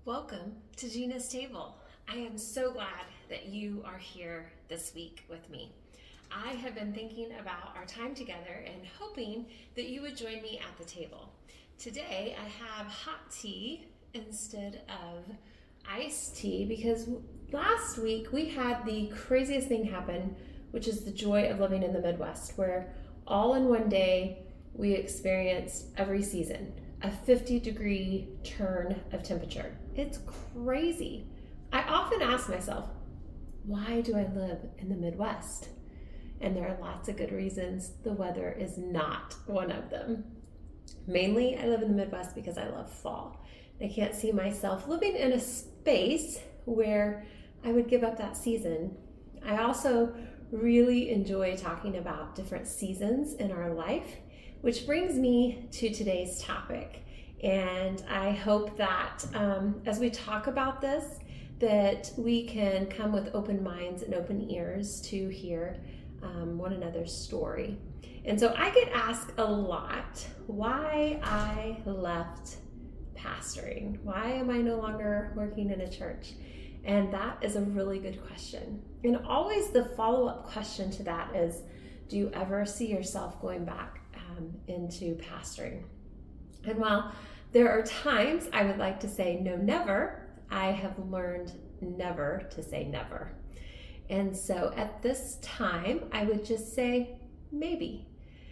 Welcome to Gina's Table. I am so glad that you are here this week with me. I have been thinking about our time together and hoping that you would join me at the table. Today I have hot tea instead of iced tea because last week we had the craziest thing happen, which is the joy of living in the Midwest, where all in one day we experienced every season, a 50-degree turn of temperature. It's crazy. I often ask myself, why do I live in the Midwest? And there are lots of good reasons. The weather is not one of them. Mainly, I live in the Midwest because I love fall. I can't see myself living in a space where I would give up that season. I also really enjoy talking about different seasons in our life, which brings me to today's topic. And I hope that as we talk about this, that we can come with open minds and open ears to hear one another's story. And so I get asked a lot why I left pastoring. Why am I no longer working in a church? And that is a really good question. And always the follow-up question to that is, do you ever see yourself going back into pastoring? And while there are times I would like to say no, never, I have learned never to say never. And so at this time, I would just say maybe.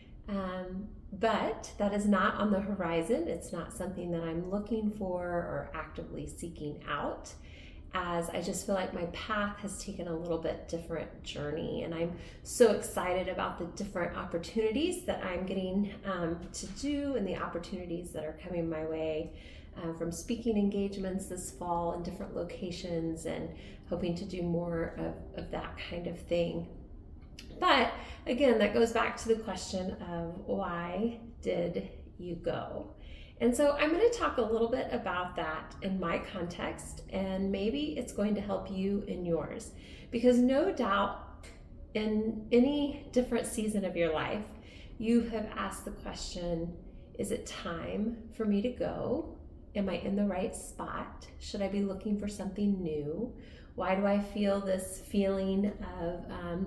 But that is not on the horizon. It's not something that I'm looking for or actively seeking out, as I just feel like my path has taken a little bit different journey, and I'm so excited about the different opportunities that I'm getting to do and the opportunities that are coming my way from speaking engagements this fall in different locations and hoping to do more of that kind of thing. But again, that goes back to the question of why did you go? And so I'm going to talk a little bit about that in my context, and maybe it's going to help you in yours. Because no doubt in any different season of your life, you have asked the question, is it time for me to go? Am I in the right spot? Should I be looking for something new? Why do I feel this feeling of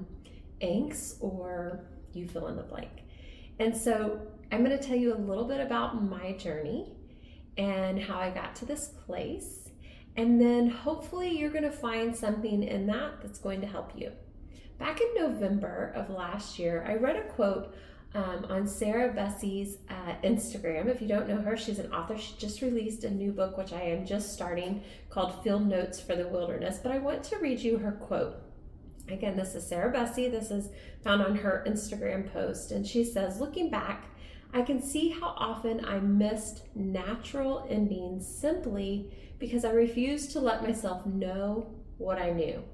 angst, or you fill in the blank? And so I'm going to tell you a little bit about my journey and how I got to this place. And then hopefully you're going to find something in that that's going to help you. Back in November of last year, I read a quote on Sarah Bessey's Instagram. If you don't know her, she's an author. She just released a new book, which I am just starting, called Field Notes for the Wilderness. But I want to read you her quote. Again, this is Sarah Bessey. This is found on her Instagram post. And she says, looking back, I can see how often I missed natural endings simply because I refused to let myself know what I knew.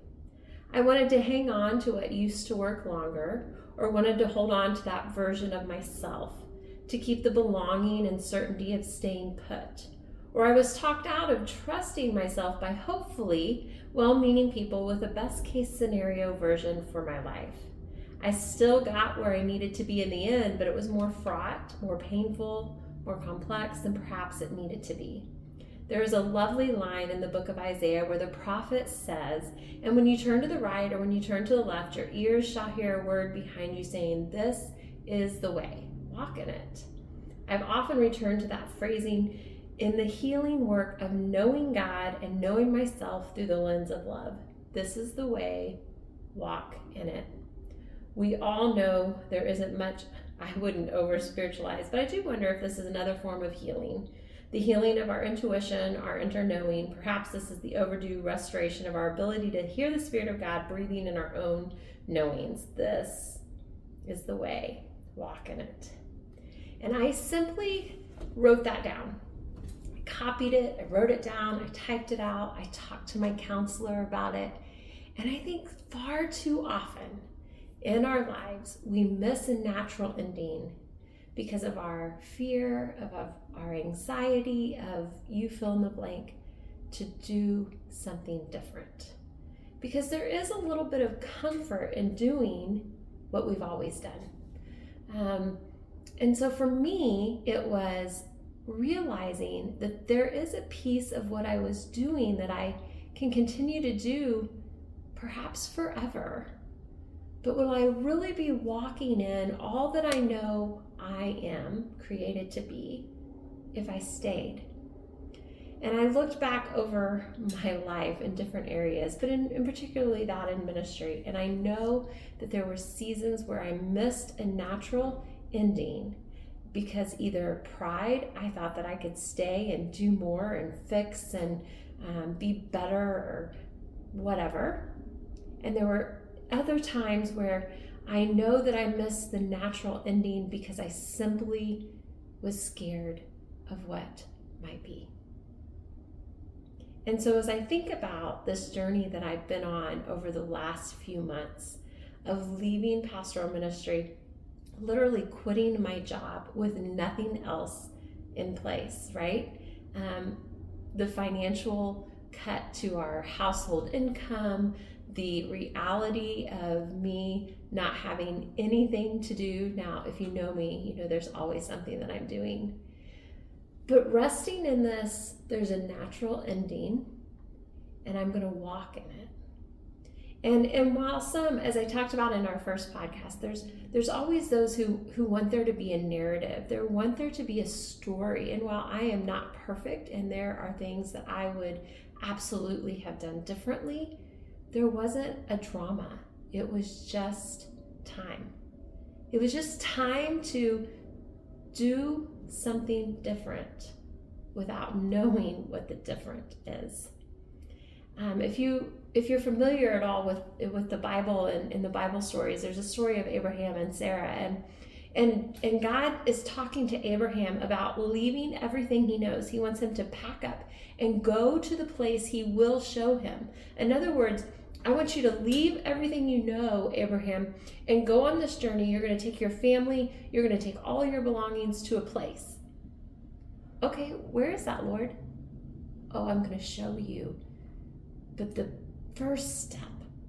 I wanted to hang on to what used to work longer, or wanted to hold on to that version of myself to keep the belonging and certainty of staying put. Or I was talked out of trusting myself by hopefully well-meaning people with a best-case scenario version for my life. I still got where I needed to be in the end, but it was more fraught, more painful, more complex than perhaps it needed to be. There is a lovely line in the book of Isaiah where the prophet says, and when you turn to the right or when you turn to the left, your ears shall hear a word behind you saying, this is the way, walk in it. I've often returned to that phrasing in the healing work of knowing God and knowing myself through the lens of love. This is the way, walk in it. We all know there isn't much, I wouldn't over spiritualize, but I do wonder if this is another form of healing. The healing of our intuition, our inner knowing. Perhaps this is the overdue restoration of our ability to hear the Spirit of God breathing in our own knowings. This is the way, walk in it. And I simply wrote that down. Copied it, I wrote it down, I typed it out, I talked to my counselor about it. And I think far too often in our lives, we miss a natural ending because of our fear, of our anxiety, of you fill in the blank, to do something different. Because there is a little bit of comfort in doing what we've always done. And so for me, it was, realizing that there is a piece of what I was doing that I can continue to do perhaps forever. But will I really be walking in all that I know I am created to be if I stayed? And I looked back over my life in different areas, but in particularly that in ministry. And I know that there were seasons where I missed a natural ending because either pride, I thought that I could stay and do more and fix and be better or whatever. And there were other times where I know that I missed the natural ending because I simply was scared of what might be. And so as I think about this journey that I've been on over the last few months of leaving pastoral ministry, literally quitting my job with nothing else in place, right? The financial cut to our household income, the reality of me not having anything to do. Now, if you know me, you know there's always something that I'm doing. But resting in this, there's a natural ending, and I'm going to walk in it. And while some, as I talked about in our first podcast, there's always those who want there to be a narrative. They want there to be a story. And while I am not perfect, and there are things that I would absolutely have done differently, there wasn't a drama. It was just time. It was just time to do something different without knowing what the different is. If you're familiar at all with the Bible and the Bible stories, there's a story of Abraham and Sarah, and God is talking to Abraham about leaving everything he knows. He wants him to pack up and go to the place he will show him. In other words, I want you to leave everything you know, Abraham, and go on this journey. You're going to take your family, you're going to take all your belongings to a place. Okay, where is that, Lord? Oh, I'm going to show you. But the first step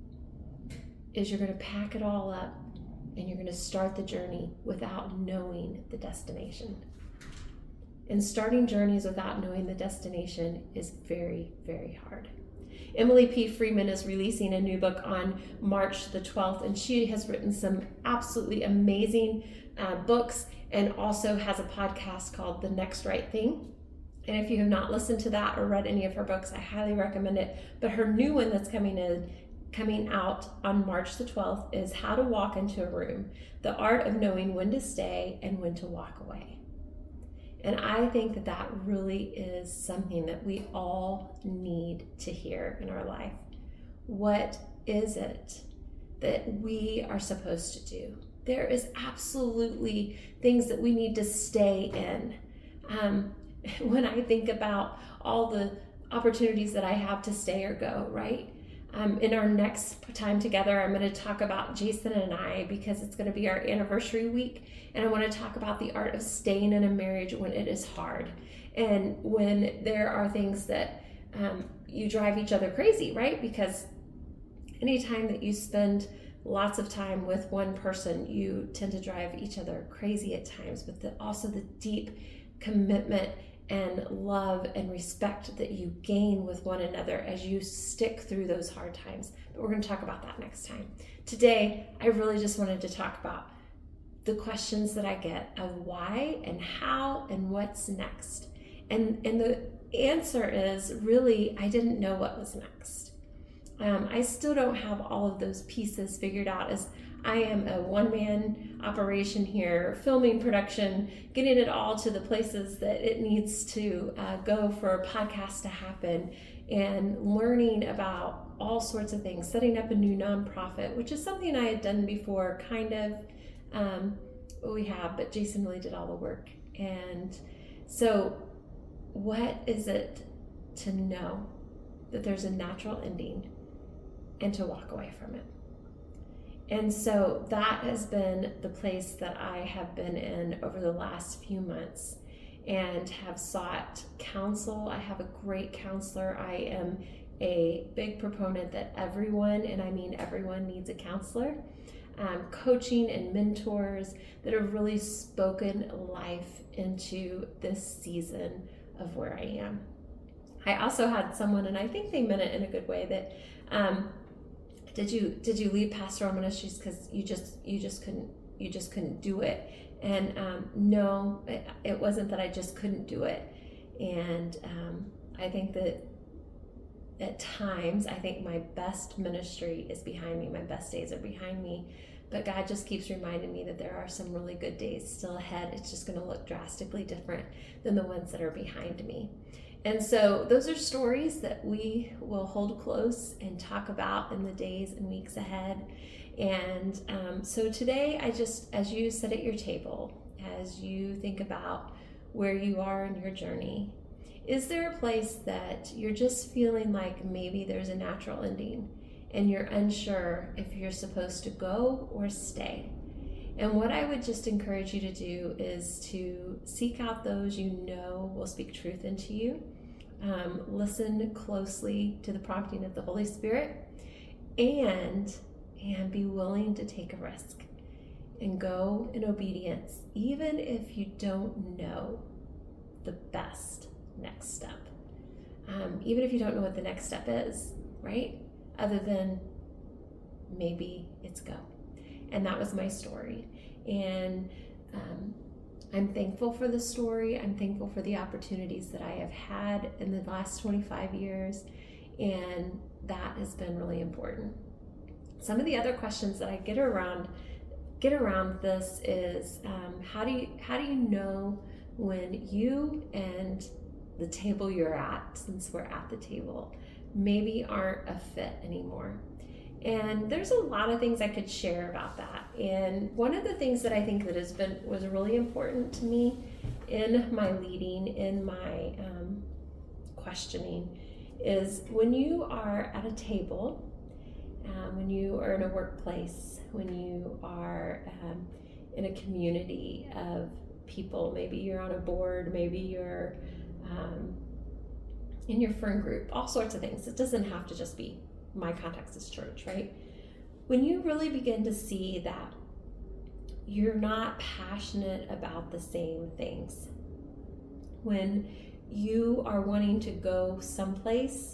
is you're going to pack it all up and you're going to start the journey without knowing the destination. And starting journeys without knowing the destination is very, very hard. Emily P. Freeman is releasing a new book on March the 12th, and she has written some absolutely amazing books and also has a podcast called The Next Right Thing. And if you have not listened to that or read any of her books, I highly recommend it. But her new one that's coming out on March the 12th is How to Walk into a Room, the art of knowing when to stay and when to walk away. And I think that really is something that we all need to hear in our life. What is it that we are supposed to do? There is absolutely things that we need to stay in. When I think about all the opportunities that I have to stay or go, right? In our next time together, I'm going to talk about Jason and I because it's going to be our anniversary week. And I want to talk about the art of staying in a marriage when it is hard. And when there are things that you drive each other crazy, right? Because anytime that you spend lots of time with one person, you tend to drive each other crazy at times. But also the deep commitment and love and respect that you gain with one another as you stick through those hard times. But we're going to talk about that next time. Today, I really just wanted to talk about the questions that I get of why and how and what's next. And the answer is really, I didn't know what was next. I still don't have all of those pieces figured out, as I am a one-man operation here, filming, production, getting it all to the places that it needs to go for a podcast to happen, and learning about all sorts of things, setting up a new nonprofit, which is something I had done before, kind of. We have, but Jason really did all the work. And so what is it to know that there's a natural ending and to walk away from it? And so that has been the place that I have been in over the last few months and have sought counsel. I have a great counselor. I am a big proponent that everyone, and I mean everyone, needs a counselor. coaching and mentors that have really spoken life into this season of where I am. I also had someone, and I think they meant it in a good way, that did you leave pastoral ministries because you just couldn't do it? And no, it wasn't that I just couldn't do it. And I think that at times, I think my best ministry is behind me. My best days are behind me. But God just keeps reminding me that there are some really good days still ahead. It's just going to look drastically different than the ones that are behind me. And so those are stories that we will hold close and talk about in the days and weeks ahead. And so today, as you sit at your table, as you think about where you are in your journey, is there a place that you're just feeling like maybe there's a natural ending and you're unsure if you're supposed to go or stay? And what I would just encourage you to do is to seek out those you know will speak truth into you. Listen closely to the prompting of the Holy Spirit, and be willing to take a risk and go in obedience, even if you don't know the best next step. Even if you don't know what the next step is, right? Other than maybe it's go. And that was my story. And I'm thankful for the story. I'm thankful for the opportunities that I have had in the last 25 years. And that has been really important. Some of the other questions that I get around this is how do you know when you and the table you're at, since we're at the table, maybe aren't a fit anymore? And there's a lot of things I could share about that. And one of the things that I think that was really important to me in my leading, in my questioning, is when you are at a table, when you are in a workplace, when you are in a community of people, maybe you're on a board, maybe you're in your friend group, all sorts of things. It doesn't have to just be my context is church, right? When you really begin to see that you're not passionate about the same things, when you are wanting to go someplace,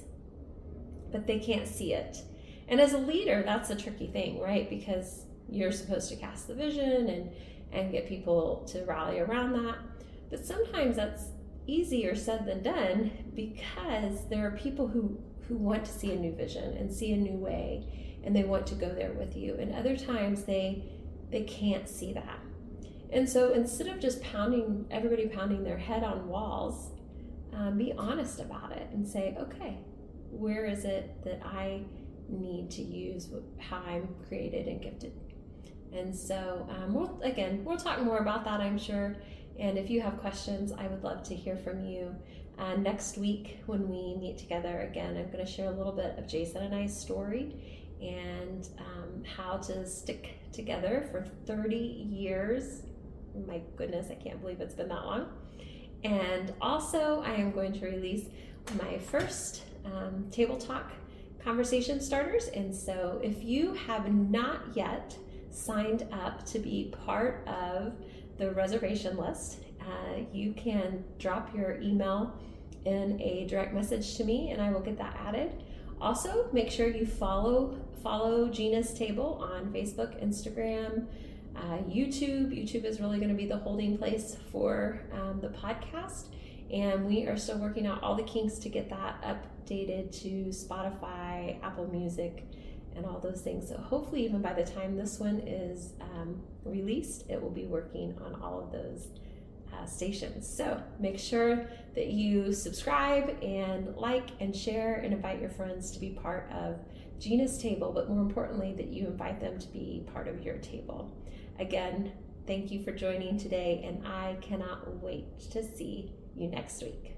but they can't see it. And as a leader, that's a tricky thing, right? Because you're supposed to cast the vision and get people to rally around that. But sometimes that's easier said than done, because there are people who want to see a new vision and see a new way, and they want to go there with you. And other times they can't see that. And so instead of just everybody pounding their head on walls, be honest about it and say, okay, where is it that I need to use how I'm created and gifted? And so we'll talk more about that, I'm sure. And if you have questions, I would love to hear from you. Next week when we meet together again, I'm going to share a little bit of Jason and I's story and how to stick together for 30 years. My goodness, I can't believe it's been that long. And also, I am going to release my first Table Talk conversation starters. And so if you have not yet signed up to be part of the reservation list, you can drop your email in a direct message to me and I will get that added. Also, make sure you follow Gina's Table on Facebook, Instagram, YouTube. YouTube is really going to be the holding place for the podcast. And we are still working out all the kinks to get that updated to Spotify, Apple Music, and all those things. So hopefully even by the time this one is released, it will be working on all of those stations. So make sure that you subscribe and like and share and invite your friends to be part of Gina's Table, but more importantly, that you invite them to be part of your table. Again, thank you for joining today, and I cannot wait to see you next week.